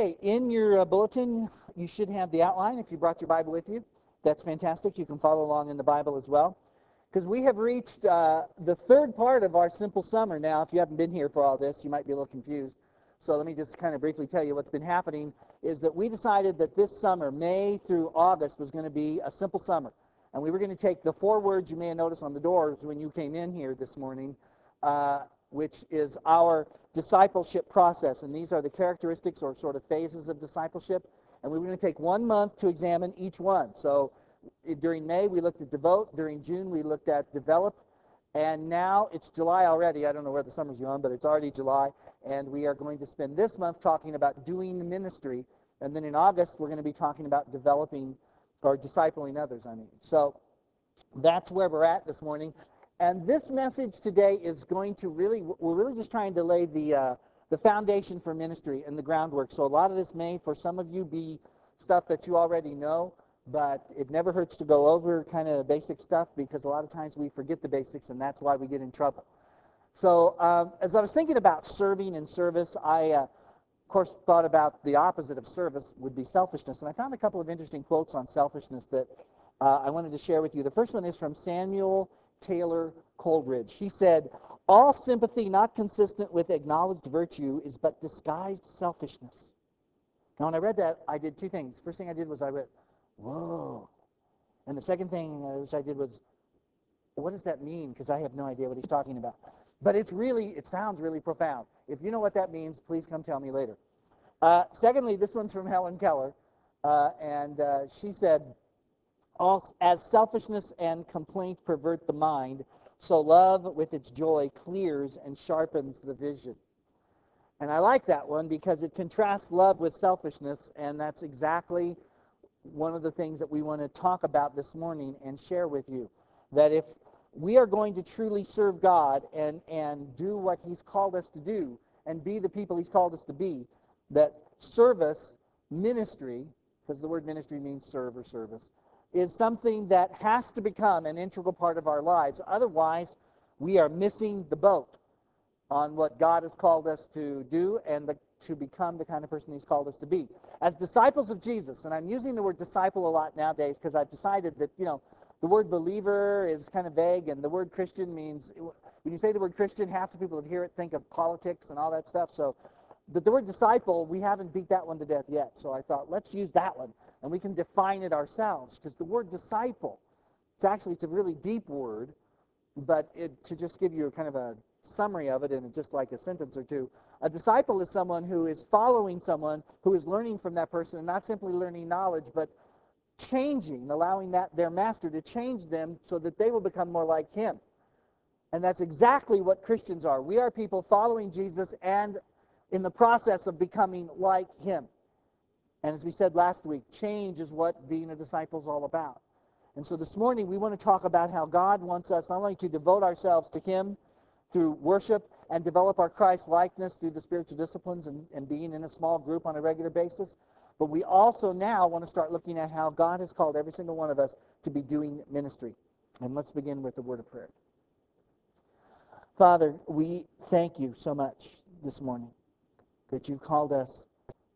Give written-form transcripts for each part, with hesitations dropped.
Okay, in your bulletin, you should have the outline if you brought your Bible with you. That's fantastic. You can follow along in the Bible as well. Because we have reached the third part of our simple summer now. If you haven't been here for all this, you might be a little confused. So let me just kind of briefly tell you what's been happening is that we decided that this summer, May through August, was going to be a simple summer. And we were going to take the 4 words you may have noticed on the doors when you came in here this morning, which is our discipleship process. And these are the characteristics or sort of phases of discipleship. And we were going to take 1 month to examine each one. So during May, we looked at devote. During June, we looked at develop. And now it's July already. I don't know where the summer's going, but it's already July. And we are going to spend this month talking about doing ministry. And then in August, we're going to be talking about developing or discipling others, So that's where we're at this morning. And this message today is going to we're really just trying to lay the foundation for ministry and the groundwork. So a lot of this may, for some of you, be stuff that you already know, but it never hurts to go over kind of basic stuff because a lot of times we forget the basics, and that's why we get in trouble. So as I was thinking about serving and service, I, of course, thought about the opposite of service would be selfishness. And I found a couple of interesting quotes on selfishness that I wanted to share with you. The first one is from Samuel Taylor Coleridge. He said, "All sympathy not consistent with acknowledged virtue is but disguised selfishness." Now, when I read that, I did 2 things. First thing I did was I read, whoa. And the second thing I did was, what does that mean? Because I have no idea what he's talking about. But it sounds really profound. If you know what that means, please come tell me later. Secondly, this one's from Helen Keller, and she said, "As selfishness and complaint pervert the mind, so love with its joy clears and sharpens the vision." And I like that one because it contrasts love with selfishness, and that's exactly one of the things that we want to talk about this morning and share with you. That if we are going to truly serve God and do what He's called us to do and be the people He's called us to be, that service, ministry, because the word ministry means serve or service, is something that has to become an integral part of our lives. Otherwise, we are missing the boat on what God has called us to do and to become the kind of person He's called us to be. As disciples of Jesus, and I'm using the word disciple a lot nowadays because I've decided that, the word believer is kind of vague, and the word Christian means, when you say the word Christian, half the people that hear it think of politics and all that stuff. So the word disciple, we haven't beat that one to death yet. So I thought, let's use that one, and we can define it ourselves, because the word disciple, it's a really deep word, but to just give you kind of a summary of it in just like a sentence or two, a disciple is someone who is following someone who is learning from that person, and not simply learning knowledge, but changing, allowing their master to change them so that they will become more like him. And that's exactly what Christians are. We are people following Jesus and in the process of becoming like him. And as we said last week, change is what being a disciple is all about. And so this morning we want to talk about how God wants us not only to devote ourselves to him through worship and develop our Christ likeness through the spiritual disciplines and being in a small group on a regular basis, but we also now want to start looking at how God has called every single one of us to be doing ministry. And let's begin with the word of prayer. Father, we thank you so much this morning that you've called us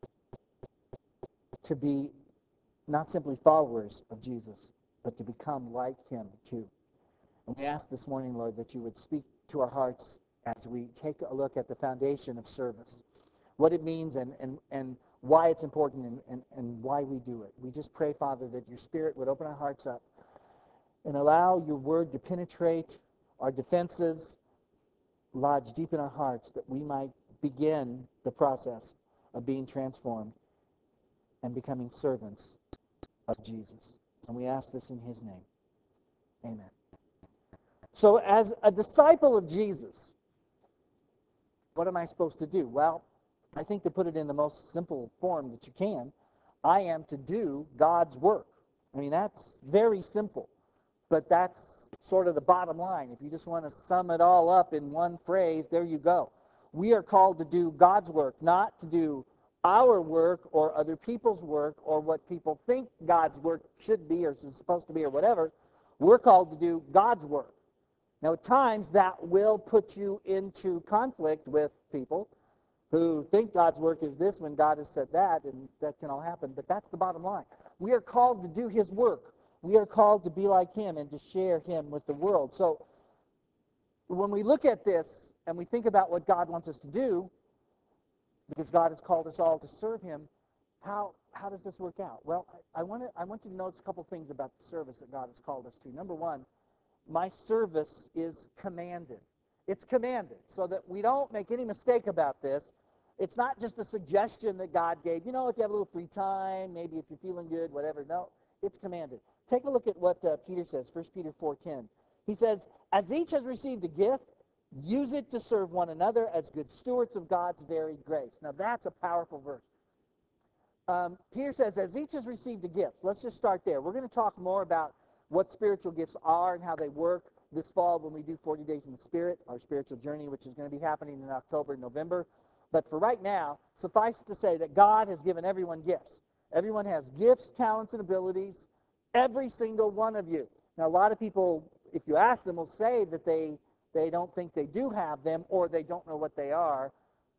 to be not simply followers of Jesus, but to become like him too. And we ask this morning, Lord, that you would speak to our hearts as we take a look at the foundation of service, what it means and why it's important and why we do it. We just pray, Father, that your Spirit would open our hearts up and allow your word to penetrate our defenses, lodge deep in our hearts, that we might begin the process of being transformed and becoming servants of Jesus. And we ask this in his name. Amen. So as a disciple of Jesus, what am I supposed to do? Well, I think to put it in the most simple form that you can, I am to do God's work. I mean, that's very simple, but that's sort of the bottom line. If you just want to sum it all up in one phrase, there you go. We are called to do God's work, not to do our work or other people's work or what people think God's work should be or is supposed to be or whatever. We're called to do God's work. Now, at times, that will put you into conflict with people, who think God's work is this when God has said that, and that can all happen. But that's the bottom line. We are called to do his work. We are called to be like him and to share him with the world. So when we look at this and we think about what God wants us to do, because God has called us all to serve him, how does this work out? Well, I want you to notice a couple things about the service that God has called us to. Number one, my service is commanded. It's commanded, so that we don't make any mistake about this. It's not just a suggestion that God gave. You know, if you have a little free time, maybe if you're feeling good, whatever. No, it's commanded. Take a look at what Peter says, 1 Peter 4:10. He says, as each has received a gift, use it to serve one another as good stewards of God's varied grace. Now, that's a powerful verse. Peter says, as each has received a gift. Let's just start there. We're going to talk more about what spiritual gifts are and how they work this fall when we do 40 Days in the Spirit, our spiritual journey, which is going to be happening in October and November. But for right now, suffice it to say that God has given everyone gifts. Everyone has gifts, talents, and abilities, every single one of you. Now, a lot of people, if you ask them, will say that they don't think they do have them or they don't know what they are.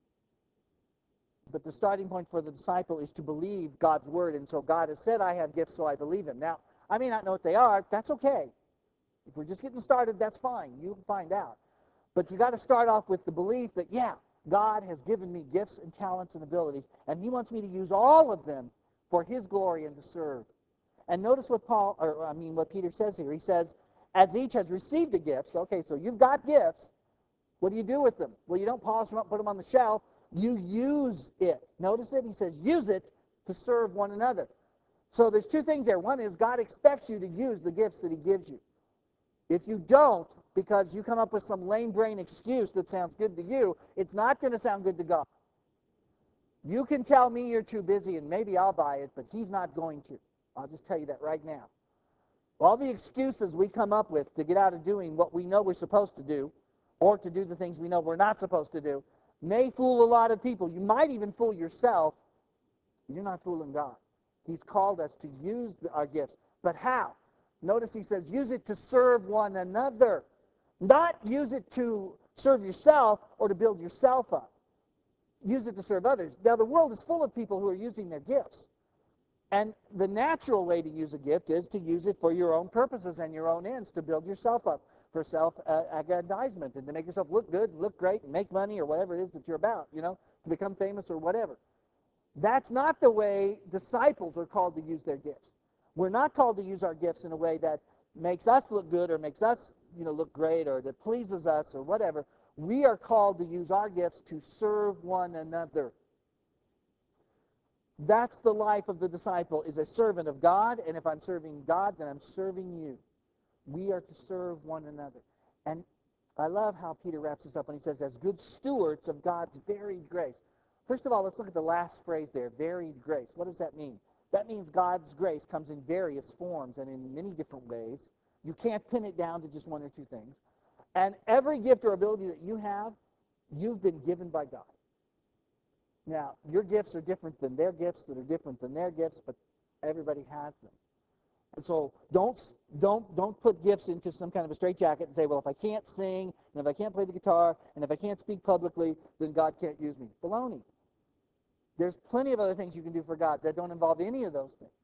But the starting point for the disciple is to believe God's word. And so God has said, I have gifts, so I believe him. Now, I may not know what they are. That's okay. If we're just getting started, that's fine. You'll find out. But you got to start off with the belief that, yeah, God has given me gifts and talents and abilities, and he wants me to use all of them for his glory and to serve. And notice what what Peter says here. He says, as each has received a gift, okay, so you've got gifts. What do you do with them? Well, you don't polish them up, put them on the shelf. You use it. Notice it. He says, use it to serve one another. So there's two things there. One is God expects you to use the gifts that he gives you. If you don't, because you come up with some lame brain excuse that sounds good to you, it's not going to sound good to God. You can tell me you're too busy and maybe I'll buy it, but he's not going to. I'll just tell you that right now. All the excuses we come up with to get out of doing what we know we're supposed to do, or to do the things we know we're not supposed to do, may fool a lot of people. You might even fool yourself. You're not fooling God. He's called us to use our gifts. But how? Notice he says, use it to serve one another. Not use it to serve yourself or to build yourself up. Use it to serve others. Now, the world is full of people who are using their gifts. And the natural way to use a gift is to use it for your own purposes and your own ends, to build yourself up, for self-aggrandizement, and to make yourself look good, and look great, and make money, or whatever it is that you're about, to become famous or whatever. That's not the way disciples are called to use their gifts. We're not called to use our gifts in a way that makes us look good or makes us, look great, or that pleases us or whatever. We are called to use our gifts to serve one another. That's the life of the disciple, is a servant of God, and if I'm serving God, then I'm serving you. We are to serve one another. And I love how Peter wraps this up when he says, as good stewards of God's varied grace. First of all, let's look at the last phrase there, varied grace. What does that mean? That means God's grace comes in various forms and in many different ways. You can't pin it down to just one or two things. And every gift or ability that you have, you've been given by God. Now, your gifts are different than their gifts that are different than their gifts, but everybody has them. And so don't put gifts into some kind of a straitjacket and say, well, if I can't sing, and if I can't play the guitar, and if I can't speak publicly, then God can't use me. Baloney. There's plenty of other things you can do for God that don't involve any of those things.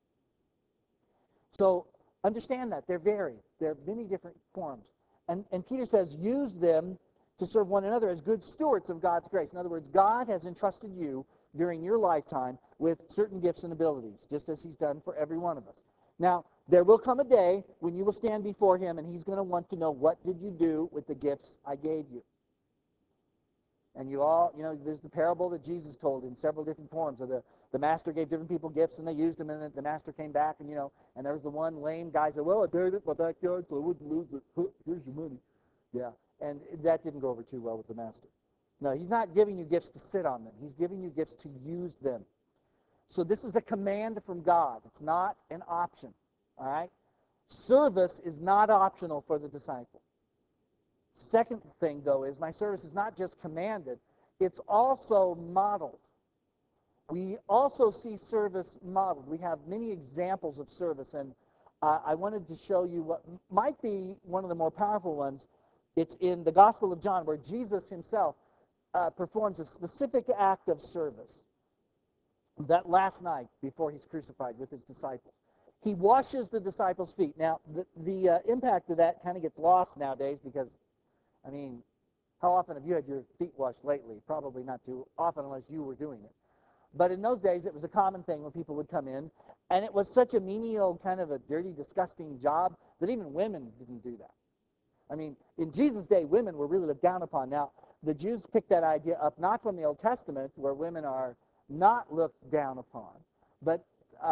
So understand that. They're varied. There are many different forms. And Peter says, use them to serve one another as good stewards of God's grace. In other words, God has entrusted you during your lifetime with certain gifts and abilities, just as he's done for every one of us. Now, there will come a day when you will stand before him, and he's going to want to know, what did you do with the gifts I gave you? And you all, there's the parable that Jesus told in several different forms. Of the master gave different people gifts, and they used them, and the master came back, and there was the one lame guy said, well, I buried it in my backyard so I wouldn't lose it. Here's your money. Yeah, and that didn't go over too well with the master. No, he's not giving you gifts to sit on them. He's giving you gifts to use them. So this is a command from God. It's not an option, all right? Service is not optional for the disciple. Second thing, though, is my service is not just commanded, it's also modeled. We also see service modeled. We have many examples of service, and I wanted to show you what might be one of the more powerful ones. It's in the Gospel of John, where Jesus himself performs a specific act of service that last night before he's crucified with his disciples. He washes the disciples' feet. Now, the impact of that kind of gets lost nowadays because, I mean, how often have you had your feet washed lately? Probably not too often unless you were doing it. But in those days, it was a common thing when people would come in, and it was such a menial, kind of a dirty, disgusting job that even women didn't do that. I mean, in Jesus' day, women were really looked down upon. Now, the Jews picked that idea up not from the Old Testament, where women are not looked down upon, but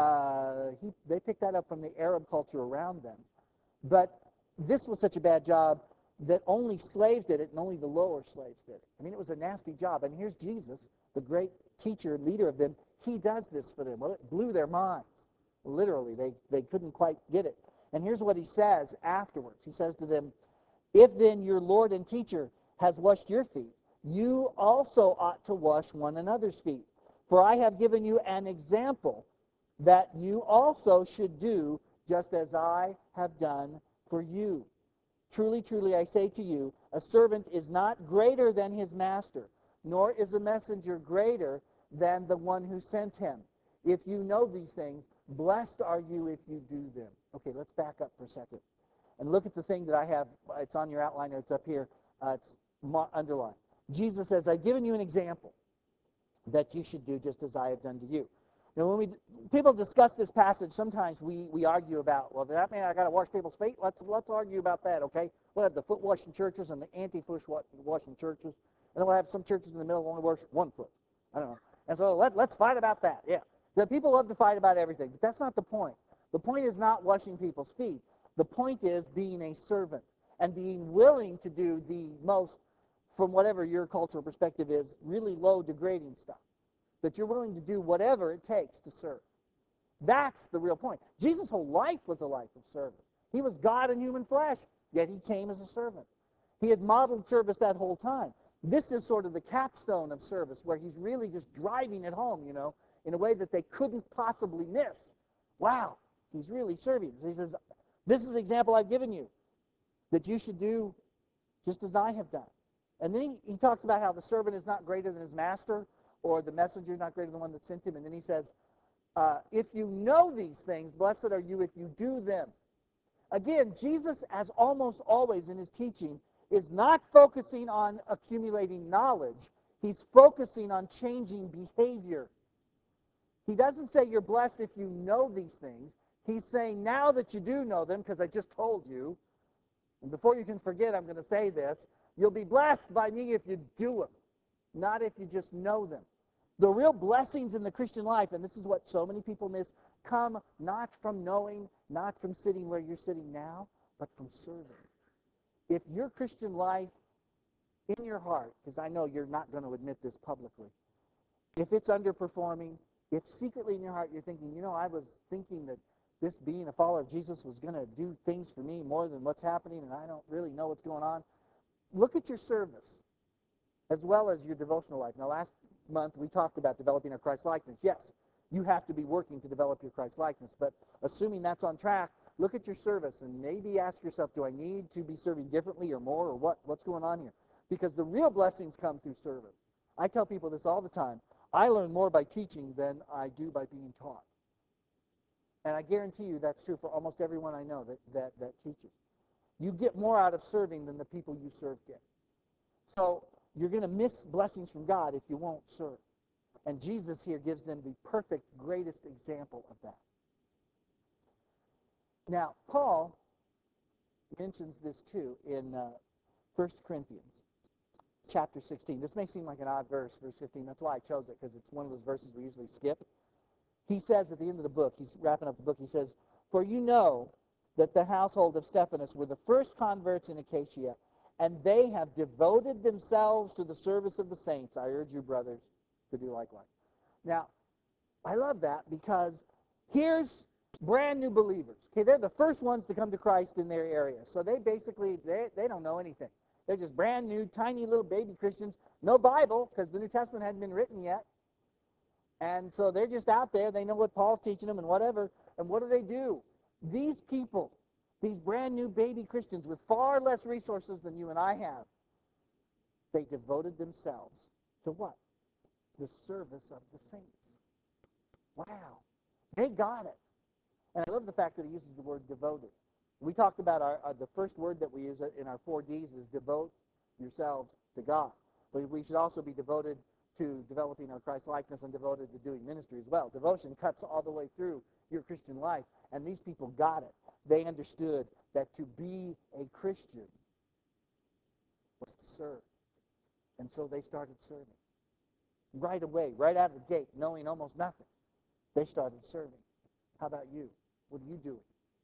they picked that up from the Arab culture around them. But this was such a bad job that only slaves did it, and only the lower slaves did it. I mean, it was a nasty job. And here's Jesus, the great teacher, leader of them. He does this for them. Well, it blew their minds. Literally, they couldn't quite get it. And here's what he says afterwards. He says to them, if then your Lord and teacher has washed your feet, you also ought to wash one another's feet. For I have given you an example that you also should do just as I have done for you. Truly, truly, I say to you, a servant is not greater than his master, nor is a messenger greater than the one who sent him. If you know these things, blessed are you if you do them. Okay, let's back up for a second and look at the thing that I have. It's on your outline, or it's up here. It's underlined. Jesus says, I've given you an example that you should do just as I have done to you. Now, when people discuss this passage, sometimes we argue about, well, does that mean I got to wash people's feet? Let's argue about that, okay? We'll have the foot washing churches and the anti-foot washing churches, and then we'll have some churches in the middle only wash one foot. I don't know. And so let's fight about that. Yeah, the people love to fight about everything, but that's not the point. The point is not washing people's feet. The point is being a servant and being willing to do the most, from whatever your cultural perspective is, really low, degrading stuff. That you're willing to do whatever it takes to serve. That's the real point. Jesus' whole life was a life of service. He was God in human flesh, yet he came as a servant. He had modeled service that whole time. This is sort of the capstone of service, where he's really just driving it home, in a way that they couldn't possibly miss. Wow, he's really serving. So he says, this is the example I've given you, that you should do just as I have done. And then he talks about how the servant is not greater than his master, or the messenger is not greater than the one that sent him. And then he says, if you know these things, blessed are you if you do them. Again, Jesus, as almost always in his teaching, is not focusing on accumulating knowledge. He's focusing on changing behavior. He doesn't say you're blessed if you know these things. He's saying now that you do know them, because I just told you, and before you can forget, I'm going to say this, you'll be blessed by me if you do them, not if you just know them. The real blessings in the Christian life, and this is what so many people miss, come not from knowing, not from sitting where you're sitting now, but from serving. If your Christian life in your heart, because I know you're not going to admit this publicly, if it's underperforming, if secretly in your heart you're thinking, I was thinking that this being a follower of Jesus was going to do things for me more than what's happening, and I don't really know what's going on, look at your service as well as your devotional life. Now, last month we talked about developing our Christ-likeness. Yes, you have to be working to develop your Christ-likeness, but assuming that's on track, look at your service and maybe ask yourself, do I need to be serving differently or more, or what's going on here? Because the real blessings come through service. I tell people this all the time. I learn more by teaching than I do by being taught. And I guarantee you that's true for almost everyone I know that teaches. You get more out of serving than the people you serve get. So you're going to miss blessings from God if you won't serve. And Jesus here gives them the perfect, greatest example of that. Now, Paul mentions this too in 1 Corinthians chapter 16. This may seem like an odd verse, verse 15. That's why I chose it, because it's one of those verses we usually skip. He says at the end of the book, he's wrapping up the book, he says, for you know that the household of Stephanas were the first converts in Achaia, and they have devoted themselves to the service of the saints. I urge you, brothers, to do likewise. Now, I love that, because here's brand new believers. Okay, they're the first ones to come to Christ in their area. So they basically, they don't know anything. They're just brand new, tiny little baby Christians. No Bible, because the New Testament hadn't been written yet. And so they're just out there. They know what Paul's teaching them and whatever. And what do? These people, these brand new baby Christians with far less resources than you and I have, They devoted themselves to what? The service of the saints. Wow. They got it. And I love the fact that he uses the word devoted. We talked about the first word that we use in our 4Ds is devote yourselves to God. But we should also be devoted to developing our Christ-likeness and devoted to doing ministry as well. Devotion cuts all the way through your Christian life. And these people got it. They understood that to be a Christian was to serve. And so they started serving. Right away, right out of the gate, knowing almost nothing, they started serving. How about you? What are you doing?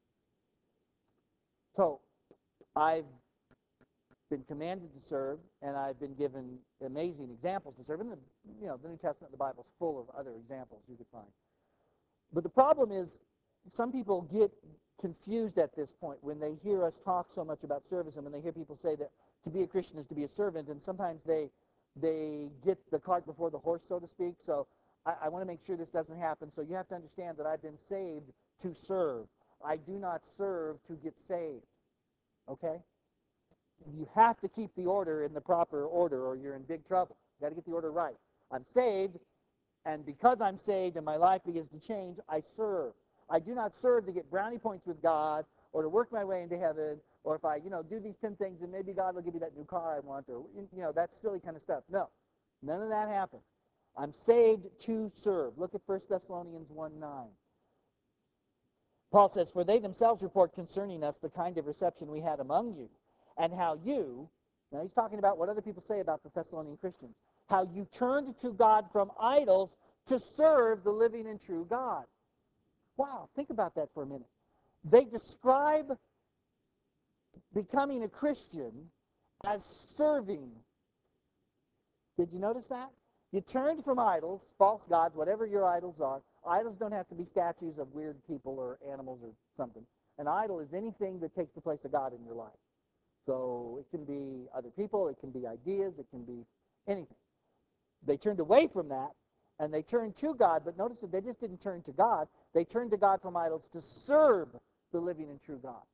So I've been commanded to serve, and I've been given amazing examples to serve. And the New Testament, the Bible is full of other examples you could find. But the problem is, some people get confused at this point when they hear us talk so much about service, and when they hear people say that to be a Christian is to be a servant, and sometimes they get the cart before the horse, so to speak. So I want to make sure this doesn't happen. So you have to understand that I've been saved to serve. I do not serve to get saved. Okay? You have to keep the order in the proper order, or you're in big trouble. You got to get the order right. I'm saved, and because I'm saved and my life begins to change, I serve. I do not serve to get brownie points with God, or to work my way into heaven, or if I, do these 10 things, and maybe God will give me that new car I want, or, that silly kind of stuff. No, none of that happens. I'm saved to serve. Look at 1 Thessalonians 1:9. Paul says, "For they themselves report concerning us the kind of reception we had among you, and how you," now he's talking about what other people say about the Thessalonian Christians, "how you turned to God from idols to serve the living and true God." Wow, think about that for a minute. They describe becoming a Christian as serving. Did you notice that? You turned from idols, false gods, whatever your idols are. Idols don't have to be statues of weird people or animals or something. An idol is anything that takes the place of God in your life. So it can be other people, it can be ideas, it can be anything. They turned away from that, and they turned to God, but notice that they just didn't turn to God. They turned to God from idols to serve the living and true God.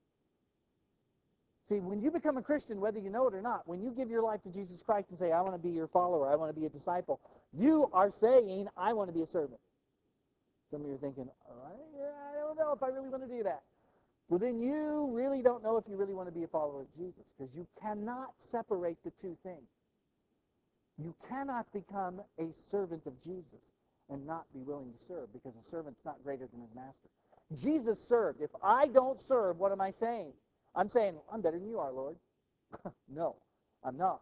See, when you become a Christian, whether you know it or not, when you give your life to Jesus Christ and say, I want to be your follower, I want to be a disciple, you are saying, I want to be a servant. Some of you are thinking, I don't know if I really want to do that. Well, then you really don't know if you really want to be a follower of Jesus, because you cannot separate the two things. You cannot become a servant of Jesus and not be willing to serve, because a servant's not greater than his master. Jesus served. If I don't serve, what am I saying? I'm saying, I'm better than you are, Lord. No, I'm not.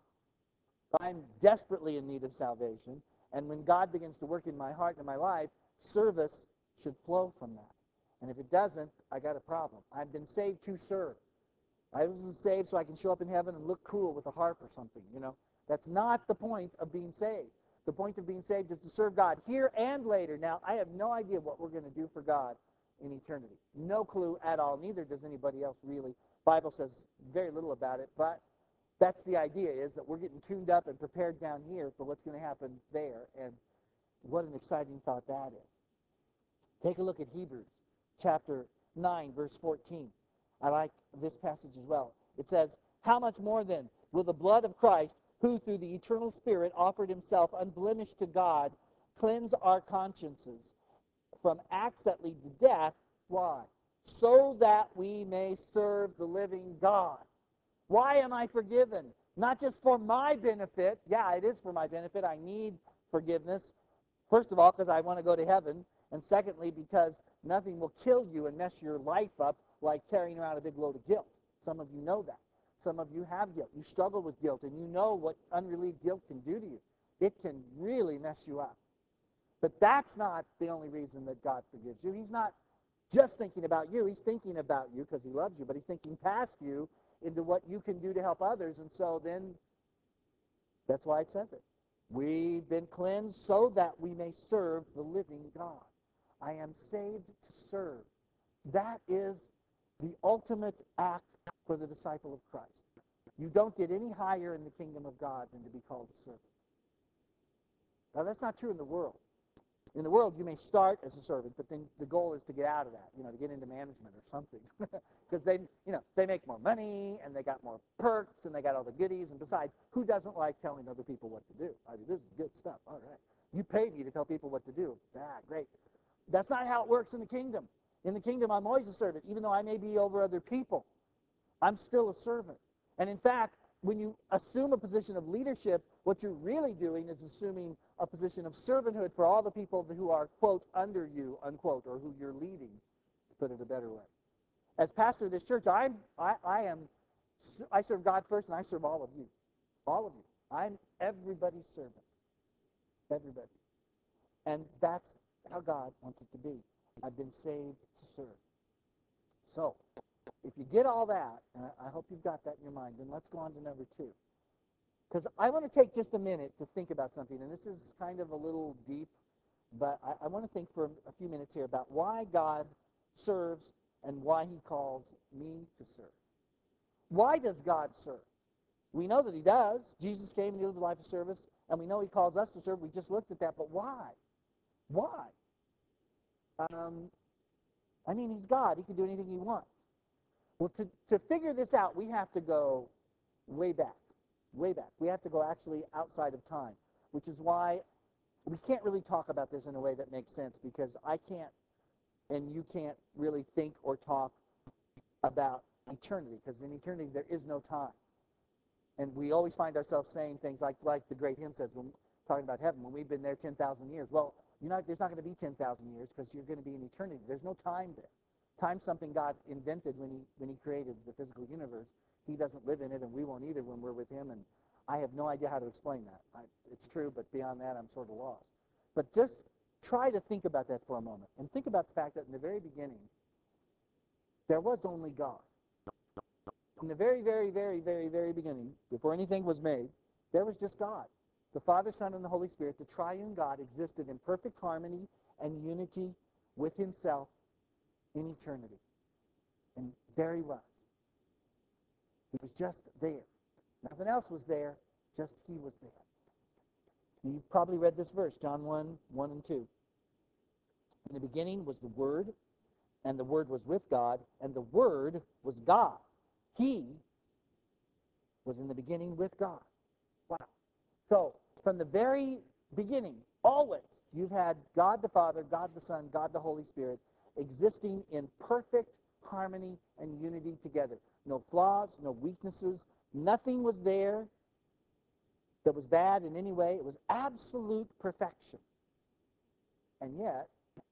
I'm desperately in need of salvation, and when God begins to work in my heart and my life, service should flow from that. And if it doesn't, I got a problem. I've been saved to serve. I wasn't saved so I can show up in heaven and look cool with a harp or something, That's not the point of being saved. The point of being saved is to serve God here and later. Now, I have no idea what we're going to do for God in eternity. No clue at all. Neither does anybody else really. Bible says very little about it, but that's the idea, is that we're getting tuned up and prepared down here for what's going to happen there. And what an exciting thought that is. Take a look at Hebrews chapter 9, verse 14. I like this passage as well. It says, "How much more then will the blood of Christ, who through the eternal Spirit offered himself unblemished to God, cleanse our consciences from acts that lead to death?" Why? "So that we may serve the living God." Why am I forgiven? Not just for my benefit. Yeah, it is for my benefit. I need forgiveness. First of all, because I want to go to heaven. And secondly, because nothing will kill you and mess your life up like carrying around a big load of guilt. Some of you know that. Some of you have guilt. You struggle with guilt, and you know what unrelieved guilt can do to you. It can really mess you up. But that's not the only reason that God forgives you. He's not just thinking about you. He's thinking about you because he loves you, but he's thinking past you into what you can do to help others. And so then that's why it says it. We've been cleansed so that we may serve the living God. I am saved to serve. That is the ultimate act for the disciple of Christ. You don't get any higher in the kingdom of God than to be called a servant. Now, that's not true in the world. In the world, you may start as a servant, but then the goal is to get out of that, to get into management or something. Because they make more money, and they got more perks, and they got all the goodies. And besides, who doesn't like telling other people what to do? I mean, this is good stuff. All right. You pay me to tell people what to do. Great. That's not how it works in the kingdom. In the kingdom, I'm always a servant. Even though I may be over other people, I'm still a servant. And in fact, when you assume a position of leadership, what you're really doing is assuming a position of servanthood for all the people who are, quote, under you, unquote, or who you're leading, to put it a better way. As pastor of this church, I serve God first, and I serve all of you. All of you. I'm everybody's servant. Everybody. And that's how God wants it to be. I've been saved to serve. So, if you get all that, and I hope you've got that in your mind, then let's go on to number 2. Because I want to take just a minute to think about something, and this is kind of a little deep, but I want to think for a few minutes here about why God serves and why he calls me to serve. Why does God serve? We know that he does. Jesus came and he lived a life of service, and we know he calls us to serve. We just looked at that, but why? Why? I mean, he's God. He can do anything he wants. Well, to figure this out, we have to go way back. Way back. We have to go actually outside of time, which is why we can't really talk about this in a way that makes sense, because I can't and you can't really think or talk about eternity, because in eternity there is no time. And we always find ourselves saying things like the great hymn says when talking about heaven, when we've been there 10,000 years. Well, there's not going to be 10,000 years, because you're going to be in eternity. There's no time there. Time's something God invented when he created the physical universe. He doesn't live in it, and we won't either when we're with him, and I have no idea how to explain that. It's true, but beyond that, I'm sort of lost. But just try to think about that for a moment, and think about the fact that in the very beginning, there was only God. In the very, very, very, very, very beginning, before anything was made, there was just God. The Father, Son, and the Holy Spirit, the triune God, existed in perfect harmony and unity with himself in eternity. And there he was. He was just there. Nothing else was there, just he was there. You've probably read this verse, John 1 and 2. In the beginning was the Word, and the Word was with God, and the Word was God. He was in the beginning with God. Wow. So, from the very beginning, always, you've had God the Father, God the Son, God the Holy Spirit existing in perfect harmony and unity together. No flaws, no weaknesses. Nothing was there that was bad in any way. It was absolute perfection. And yet,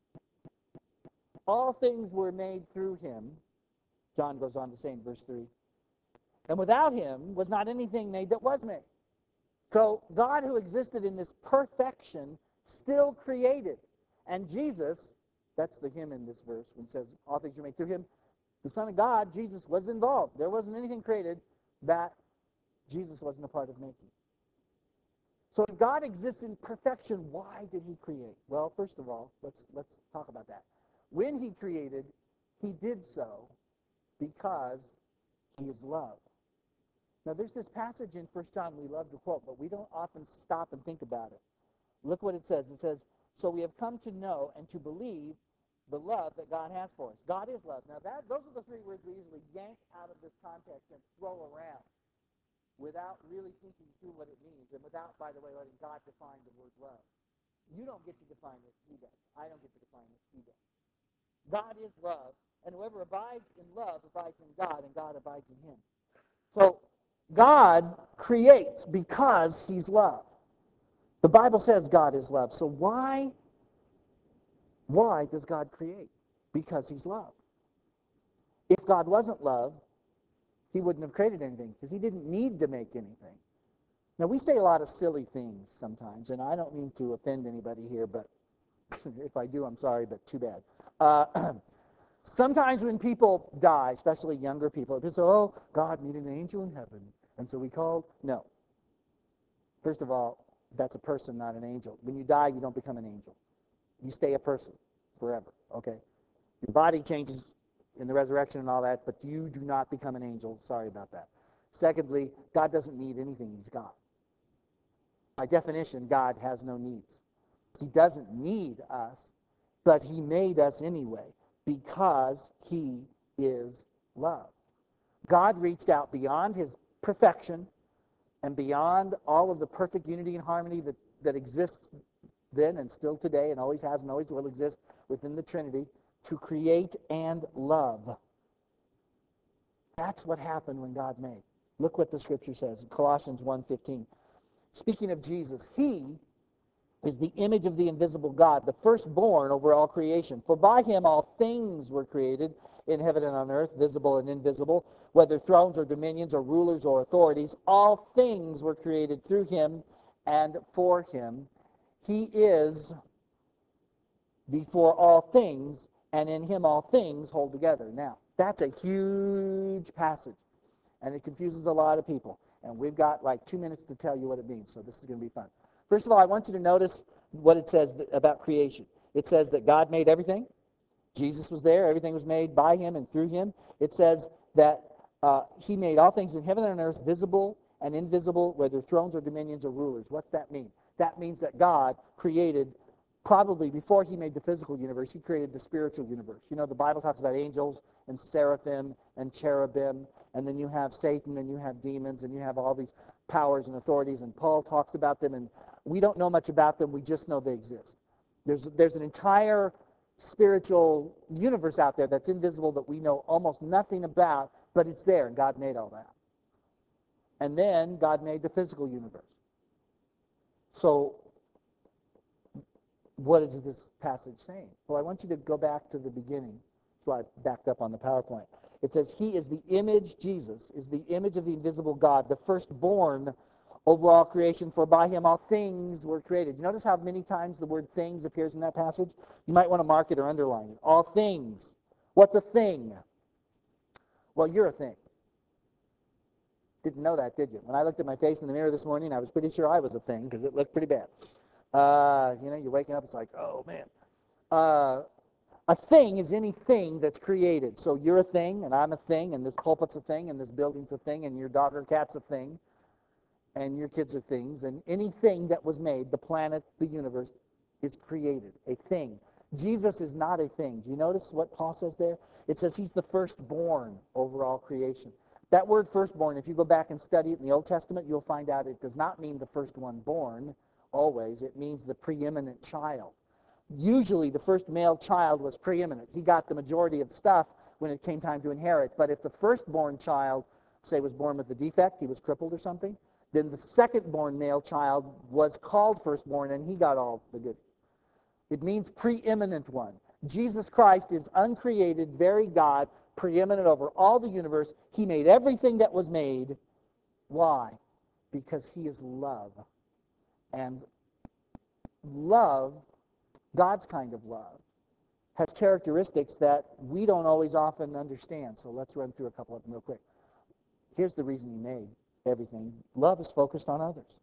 all things were made through him, John goes on to say in verse 3. And without him was not anything made that was made. So God, who existed in this perfection, still created. And Jesus, that's the him in this verse, when it says all things were made through him, the Son of God, Jesus, was involved. There wasn't anything created that Jesus wasn't a part of making. So if God exists in perfection, why did he create? Well, first of all, let's talk about that. When he created, he did so because he is love. Now, there's this passage in 1 John we love to quote, but we don't often stop and think about it. Look what it says. It says, so we have come to know and to believe the love that God has for us. God is love. Now, those are the 3 words we usually yank out of this context and throw around without really thinking through what it means, and without, by the way, letting God define the word love. You don't get to define it, he does. I don't get to define it, he does. God is love, and whoever abides in love abides in God, and God abides in him. So God creates because he's love. The Bible says God is love. So why does God create? Because he's love. If God wasn't love, he wouldn't have created anything, because he didn't need to make anything. Now, we say a lot of silly things sometimes, and I don't mean to offend anybody here, but if I do, I'm sorry, but too bad. Sometimes when people die, especially younger people, they say, oh, God needed an angel in heaven, and so we called. No. First of all, that's a person, not an angel. When you die, you don't become an angel. You stay a person forever, okay? Your body changes in the resurrection and all that, but you do not become an angel. Sorry about that. Secondly, God doesn't need anything. He's God. By definition, God has no needs. He doesn't need us, but he made us anyway because he is love. God reached out beyond his perfection and beyond all of the perfect unity and harmony that exists then and still today and always has and always will exist within the Trinity to create and love. That's what happened when God made. Look what the scripture says in Colossians 1:15. Speaking of Jesus, he is the image of the invisible God, the firstborn over all creation. For by him all things were created in heaven and on earth, visible and invisible, whether thrones or dominions or rulers or authorities. All things were created through him and for him. He is before all things, and in him all things hold together. Now, that's a huge passage, and it confuses a lot of people. And we've got like 2 minutes to tell you what it means, so this is going to be fun. First of all, I want you to notice what it says about creation. It says that God made everything. Jesus was there. Everything was made by him and through him. It says that he made all things in heaven and on earth, visible and invisible, whether thrones or dominions or rulers. What's that mean? That means that God created, probably before he made the physical universe, he created the spiritual universe. You know, the Bible talks about angels and seraphim and cherubim, and then you have Satan, and you have demons, and you have all these powers and authorities, and Paul talks about them, and we don't know much about them. We just know they exist. There's an entire spiritual universe out there that's invisible that we know almost nothing about, but it's there, and God made all that. And then God made the physical universe. So what is this passage saying? Well, I want you to go back to the beginning. That's why I backed up on the PowerPoint. It says, he is the image, Jesus is the image of the invisible God, the firstborn over all creation, for by him all things were created. You notice how many times the word things appears in that passage? You might want to mark it or underline it. All things. What's a thing? Well, you're a thing. Didn't know that, did you? When I looked at my face in the mirror this morning, I was pretty sure I was a thing because it looked pretty bad. You're waking up, it's like, oh, man. A thing is anything that's created. So you're a thing, and I'm a thing, and this pulpit's a thing, and this building's a thing, and your dog or cat's a thing, and your kids are things, and anything that was made, the planet, the universe, is created, a thing. Jesus is not a thing. Do you notice what Paul says there? It says he's the firstborn over all creation. That word firstborn, if you go back and study it in the Old Testament, you'll find out it does not mean the first one born, always. It means the preeminent child. Usually the first male child was preeminent. He got the majority of stuff when it came time to inherit. But if the firstborn child, say, was born with a defect, he was crippled or something, then the second-born male child was called firstborn, and he got all the good. It means preeminent one. Jesus Christ is uncreated, very God, preeminent over all the universe. He made everything that was made. Why? Because he is love. And love, God's kind of love, has characteristics that we don't always often understand. So let's run through a couple of them real quick. Here's the reason he made everything. Love is focused on others.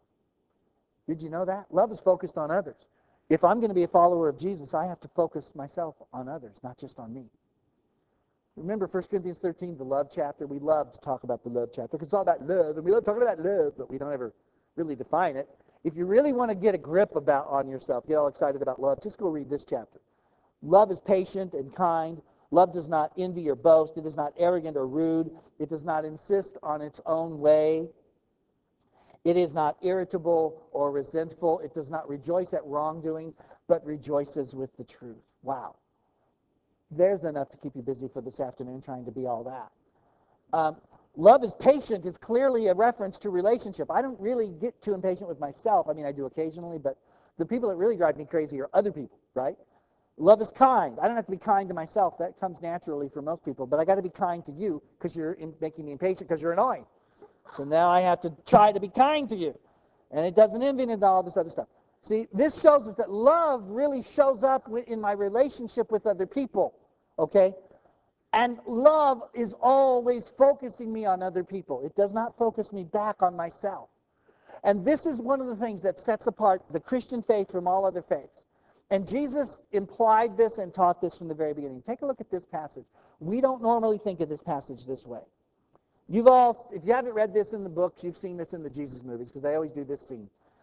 Did you know that? Love is focused on others. If I'm going to be a follower of Jesus, I have to focus myself on others, not just on me. Remember 1 Corinthians 13, the love chapter? We love to talk about the love chapter because it's all about love, and we love talking about love, but we don't ever really define it. If you really want to get a grip on yourself, get all excited about love, just go read this chapter. Love is patient and kind. Love does not envy or boast. It is not arrogant or rude. It does not insist on its own way. It is not irritable or resentful. It does not rejoice at wrongdoing, but rejoices with the truth. Wow. There's enough to keep you busy for this afternoon trying to be all that. Love is patient is clearly a reference to relationship. I don't really get too impatient with myself. I mean, I do occasionally, but the people that really drive me crazy are other people, right? Love is kind. I don't have to be kind to myself. That comes naturally for most people, but I got to be kind to you because you're making me impatient because you're annoying. So now I have to try to be kind to you. And it doesn't envy and all this other stuff. See, this shows us that love really shows up in my relationship with other people, okay? And love is always focusing me on other people. It does not focus me back on myself. And this is one of the things that sets apart the Christian faith from all other faiths. And Jesus implied this and taught this from the very beginning. Take a look at this passage. We don't normally think of this passage this way. If you haven't read this in the books, you've seen this in the Jesus movies because they always do this scene.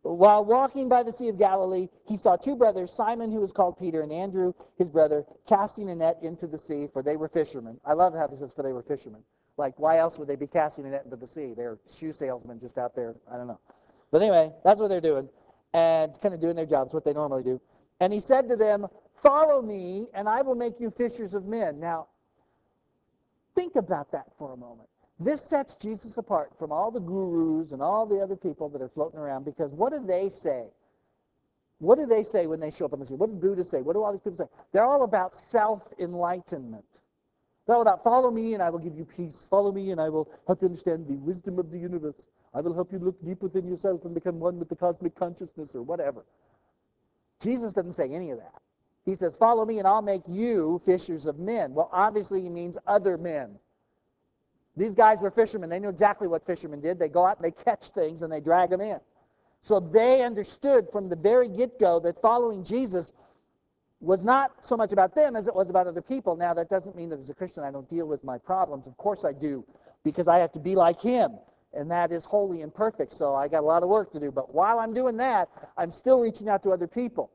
While walking by the Sea of Galilee, he saw two brothers, Simon, who was called Peter, and Andrew, his brother, casting a net into the sea, for they were fishermen. I love how this says, for they were fishermen. Like, why else would they be casting a net into the sea? They're shoe salesmen just out there. I don't know. But anyway, that's what they're doing. And it's kind of doing their jobs, what they normally do. And he said to them, follow me, and I will make you fishers of men. Now, think about that for a moment. This sets Jesus apart from all the gurus and all the other people that are floating around, because what do they say? What do they say when they show up on the scene? What did Buddha say? What do all these people say? They're all about self-enlightenment. They're all about, follow me and I will give you peace. Follow me and I will help you understand the wisdom of the universe. I will help you look deep within yourself and become one with the cosmic consciousness, or whatever. Jesus doesn't say any of that. He says, follow me and I'll make you fishers of men. Well, obviously he means other men. These guys were fishermen. They knew exactly what fishermen did. They go out and they catch things and they drag them in. So they understood from the very get-go that following Jesus was not so much about them as it was about other people. Now, that doesn't mean that as a Christian I don't deal with my problems. Of course I do, because I have to be like him, and that is holy and perfect, so I got a lot of work to do. But while I'm doing that, I'm still reaching out to other people.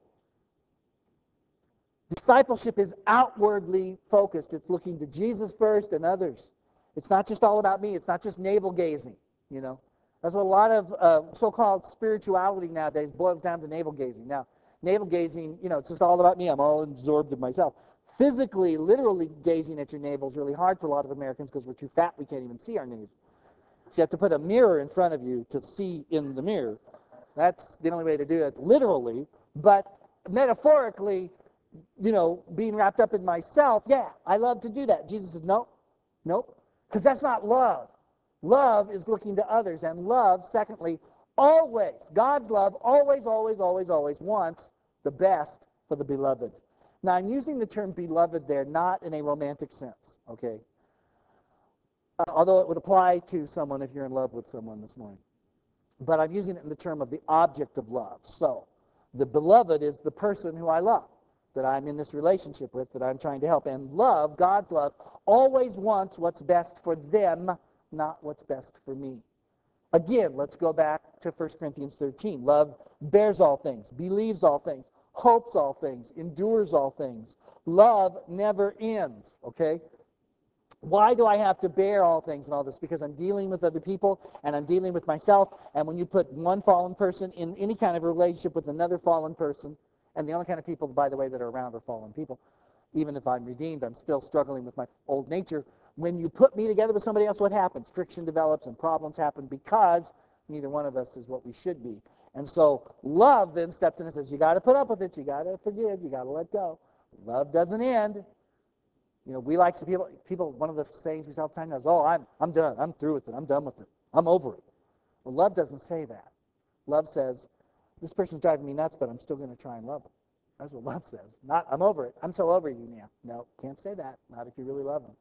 Discipleship is outwardly focused. It's looking to Jesus first and others. It's not just all about me. It's not just navel-gazing, you know. That's what a lot of so-called spirituality nowadays boils down to, navel-gazing. Now, navel-gazing, you know, it's just all about me. I'm all absorbed in myself. Physically, literally gazing at your navel is really hard for a lot of Americans because we're too fat. We can't even see our navel. So you have to put a mirror in front of you to see in the mirror. That's the only way to do it literally. But metaphorically, you know, being wrapped up in myself, yeah, I love to do that. Jesus says, nope, nope, because that's not love. Love is looking to others, and love, secondly, always, God's love always, always, always, always wants the best for the beloved. Now, I'm using the term beloved there not in a romantic sense, okay? Although it would apply to someone if you're in love with someone this morning. But I'm using it in the term of the object of love. So, the beloved is the person who I love, that I'm in this relationship with, that I'm trying to help. And love, God's love, always wants what's best for them, not what's best for me. Again, let's go back to 1 Corinthians 13. Love bears all things, believes all things, hopes all things, endures all things. Love never ends, okay? Why do I have to bear all things and all this? Because I'm dealing with other people and I'm dealing with myself. And when you put one fallen person in any kind of relationship with another fallen person, and the only kind of people, by the way, that are around are fallen people. Even if I'm redeemed, I'm still struggling with my old nature. When you put me together with somebody else, what happens? Friction develops and problems happen because neither one of us is what we should be. And so love then steps in and says, you got to put up with it. You got to forgive. You got to let go. Love doesn't end. You know, we like to people, one of the sayings we say all the time is, oh, I'm done. I'm through with it. I'm done with it. I'm over it. Well, love doesn't say that. Love says, this person's driving me nuts, but I'm still going to try and love them. That's what love says. Not, I'm over it. I'm so over you now. No, can't say that. Not if you really love them.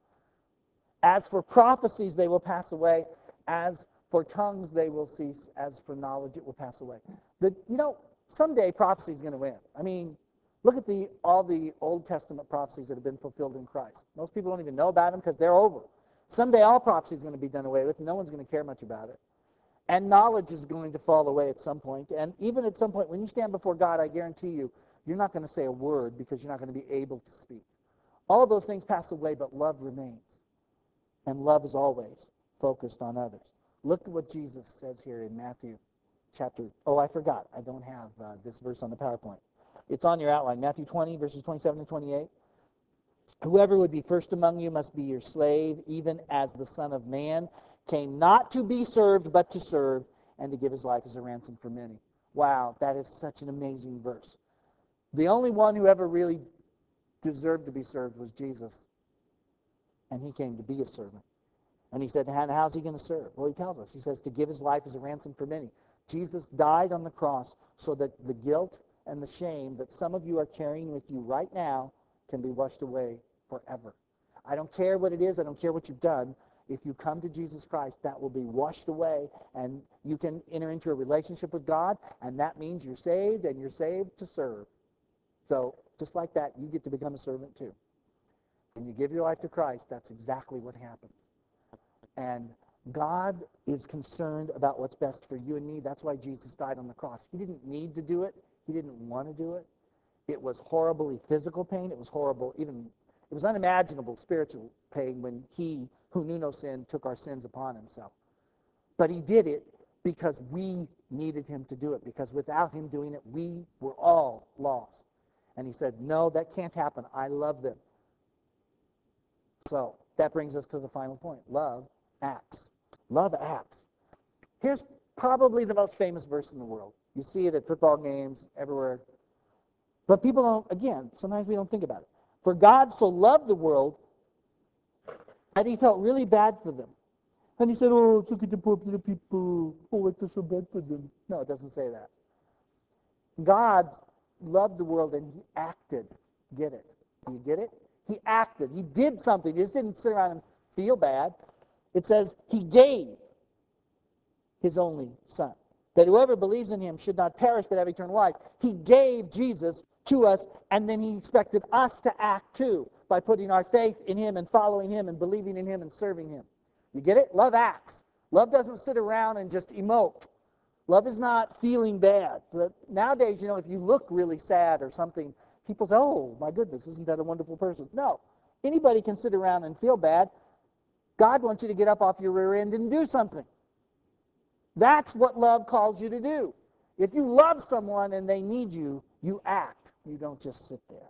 As for prophecies, they will pass away. As for tongues, they will cease. As for knowledge, it will pass away. Someday prophecy is going to win. I mean, look at all the Old Testament prophecies that have been fulfilled in Christ. Most people don't even know about them because they're over. Someday all prophecy is going to be done away with. No one's going to care much about it. And knowledge is going to fall away at some point. And even at some point, when you stand before God, I guarantee you, you're not going to say a word because you're not going to be able to speak. All of those things pass away, but love remains. And love is always focused on others. Look at what Jesus says here in Matthew chapter. Oh, I forgot. I don't have this verse on the PowerPoint. It's on your outline. Matthew 20, verses 27 and 28. Whoever would be first among you must be your slave, even as the Son of Man came not to be served, but to serve, and to give his life as a ransom for many. Wow, that is such an amazing verse. The only one who ever really deserved to be served was Jesus, and he came to be a servant. And he said, how's he going to serve? Well, he tells us. He says to give his life as a ransom for many. Jesus died on the cross so that the guilt and the shame that some of you are carrying with you right now can be washed away forever. I don't care what it is. I don't care what you've done. If you come to Jesus Christ, that will be washed away, and you can enter into a relationship with God, and that means you're saved, and you're saved to serve. So just like that, you get to become a servant too. When you give your life to Christ, that's exactly what happens. And God is concerned about what's best for you and me. That's why Jesus died on the cross. He didn't need to do it. He didn't want to do it. It was horribly physical pain. It was horrible, it was unimaginable spiritual pain when he, who knew no sin, took our sins upon himself. But he did it because we needed him to do it, because without him doing it, we were all lost. And he said, no, that can't happen. I love them. So that brings us to the final point. Love acts. Love acts. Here's probably the most famous verse in the world. You see it at football games, everywhere. But people don't, again, sometimes we don't think about it. For God so loved the world that he felt really bad for them. And he said, oh, look at the poor little people. Oh, I feel so bad for them. No, it doesn't say that. God loved the world and he acted. Get it? Do you get it? He acted. He did something. He just didn't sit around and feel bad. It says he gave his only son, that whoever believes in him should not perish but have eternal life. He gave Jesus to us, and then he expected us to act too by putting our faith in him and following him and believing in him and serving him. You get it? Love acts. Love doesn't sit around and just emote. Love is not feeling bad. But nowadays, if you look really sad or something, people say, oh, my goodness, isn't that a wonderful person? No. Anybody can sit around and feel bad. God wants you to get up off your rear end and do something. That's what love calls you to do. If you love someone and they need you, you act. You don't just sit there.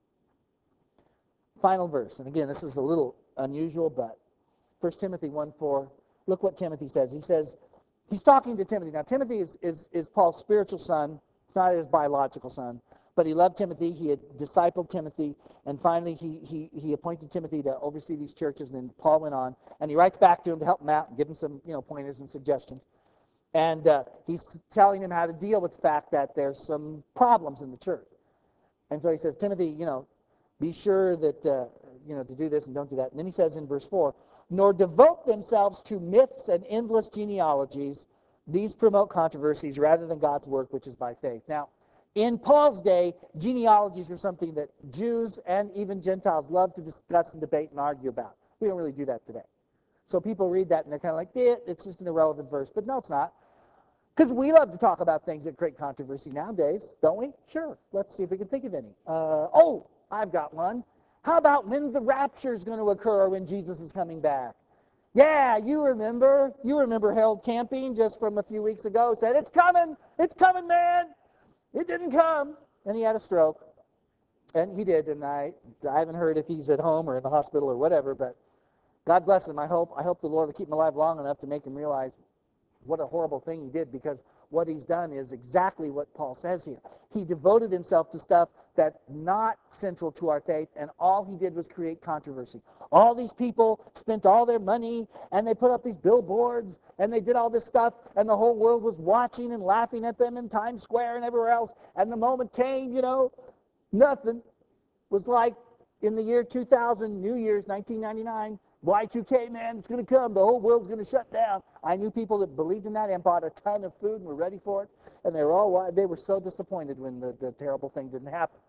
Final verse. And again, this is a little unusual, but 1 Timothy 1:4. Look what Timothy says. He says, he's talking to Timothy. Now, Timothy is Paul's spiritual son. It's not his biological son. But he loved Timothy. He had discipled Timothy. And finally, he appointed Timothy to oversee these churches. And then Paul went on. And he writes back to him to help him out and give him some pointers and suggestions. And he's telling him how to deal with the fact that there's some problems in the church. And so he says, Timothy, be sure that, to do this and don't do that. And then he says in verse 4, nor devote themselves to myths and endless genealogies. These promote controversies rather than God's work, which is by faith. Now, in Paul's day, genealogies were something that Jews and even Gentiles loved to discuss and debate and argue about. We don't really do that today. So people read that and they're kind of like, it's just an irrelevant verse. But no, it's not. Because we love to talk about things that create controversy nowadays, don't we? Sure. Let's see if we can think of any. I've got one. How about when the rapture is going to occur or when Jesus is coming back? Yeah, you remember. You remember Harold Camping just from a few weeks ago said, it's coming, man. It didn't come. And he had a stroke. And he did, and I haven't heard if he's at home or in the hospital or whatever, but God bless him. I hope the Lord will keep him alive long enough to make him realize what a horrible thing he did, because what he's done is exactly what Paul says here. He devoted himself to stuff that's not central to our faith, and all he did was create controversy. All these people spent all their money, and they put up these billboards, and they did all this stuff, and the whole world was watching and laughing at them in Times Square and everywhere else, and the moment came, nothing. Was like in the year 2000, New Year's, 1999, Y2K, man, it's going to come. The whole world's going to shut down. I knew people that believed in that and bought a ton of food and were ready for it. And they were so disappointed when the terrible thing didn't happen.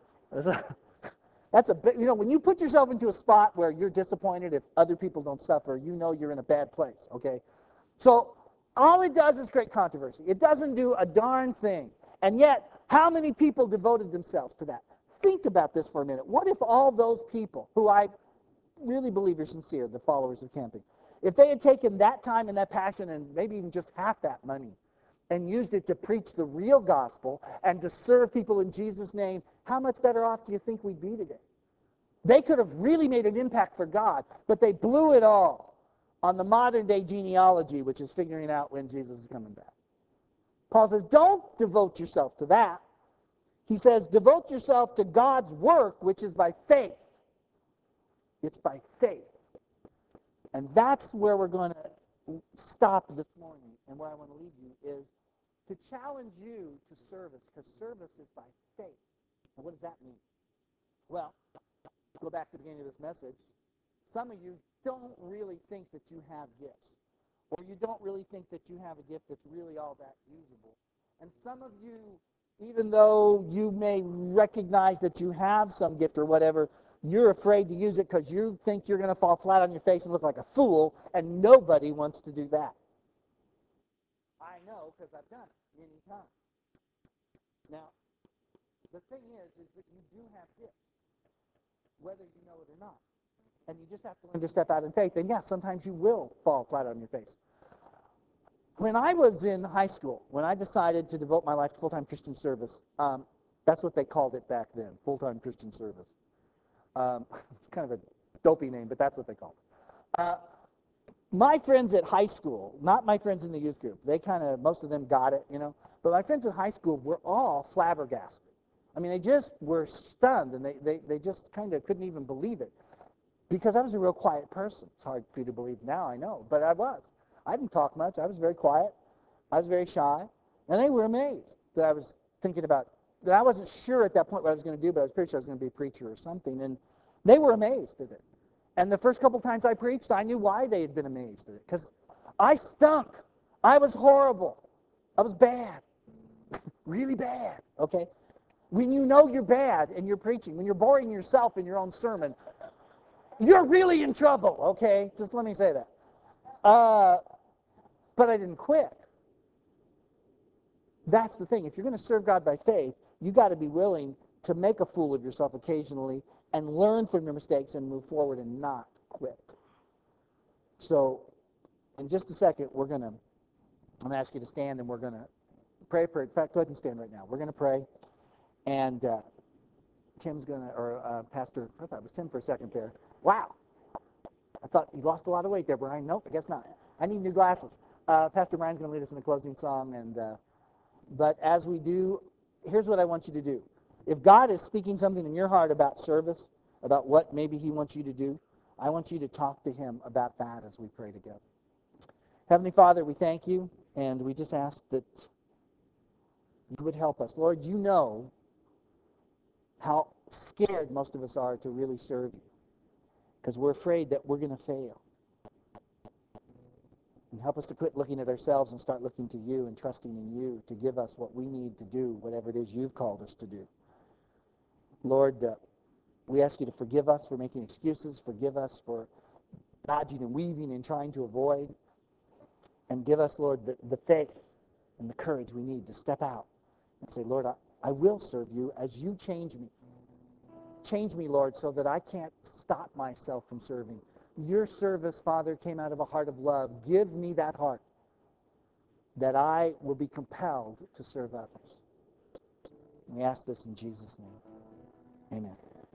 That's a big, when you put yourself into a spot where you're disappointed if other people don't suffer, you're in a bad place, okay? So all it does is create controversy. It doesn't do a darn thing. And yet, how many people devoted themselves to that? Think about this for a minute. What if all those people who I really believe are sincere, the followers of Camping, if they had taken that time and that passion and maybe even just half that money and used it to preach the real gospel and to serve people in Jesus' name, how much better off do you think we'd be today? They could have really made an impact for God, but they blew it all on the modern day genealogy, which is figuring out when Jesus is coming back. Paul says, don't devote yourself to that. He says, devote yourself to God's work, which is by faith. It's by faith. And that's where we're going to stop this morning. And where I want to leave you is to challenge you to service, because service is by faith. And what does that mean? Well, go back to the beginning of this message. Some of you don't really think that you have gifts. Or you don't really think that you have a gift that's really all that usable. And some of you, even though you may recognize that you have some gift or whatever, You're afraid to use it because you think you're going to fall flat on your face and look like a fool, and nobody wants to do that. I know because I've done it many times. Now, the thing is that you do have gifts, whether you know it or not. And you just have to learn to step out in faith. And yeah, sometimes you will fall flat on your face. When I was in high school, when I decided to devote my life to full-time Christian service, that's what they called it back then, full-time Christian service. It's kind of a dopey name, but that's what they called it. My friends at high school, not my friends in the youth group, most of them got it, but my friends at high school were all flabbergasted. I mean, they just were stunned, and they just kind of couldn't even believe it. Because I was a real quiet person. It's hard for you to believe now, I know, but I was. I didn't talk much. I was very quiet. I was very shy. And they were amazed that I was thinking about, that I wasn't sure at that point what I was going to do, but I was pretty sure I was going to be a preacher or something. And they were amazed at it. And the first couple times I preached, I knew why they had been amazed at it. Because I stunk. I was horrible. I was bad. Really bad, okay? When you know you're bad and you're preaching, when you're boring yourself in your own sermon, you're really in trouble, okay? Just let me say that. But I didn't quit. That's the thing. If you're going to serve God by faith, you got to be willing to make a fool of yourself occasionally and learn from your mistakes and move forward and not quit. So, in just a second, I'm going to ask you to stand and we're going to pray for it. In fact, go ahead and stand right now. We're going to pray. And Tim's going to, or Pastor, I thought it was Tim for a second there. Wow. I thought you lost a lot of weight there, Brian. Nope, I guess not. I need new glasses. Pastor Brian's going to lead us in the closing song. But as we do, here's what I want you to do. If God is speaking something in your heart about service, about what maybe he wants you to do, I want you to talk to him about that as we pray together. Heavenly Father, we thank you, and we just ask that you would help us. Lord, you know how scared most of us are to really serve you because we're afraid that we're going to fail. And help us to quit looking at ourselves and start looking to you and trusting in you to give us what we need to do, whatever it is you've called us to do. Lord, we ask you to forgive us for making excuses, forgive us for dodging and weaving and trying to avoid, and give us, Lord, the faith and the courage we need to step out and say, Lord, I will serve you as you change me. Change me, Lord, so that I can't stop myself from serving. Your service, Father, came out of a heart of love. Give me that heart that I will be compelled to serve others. We ask this in Jesus' name. Amen.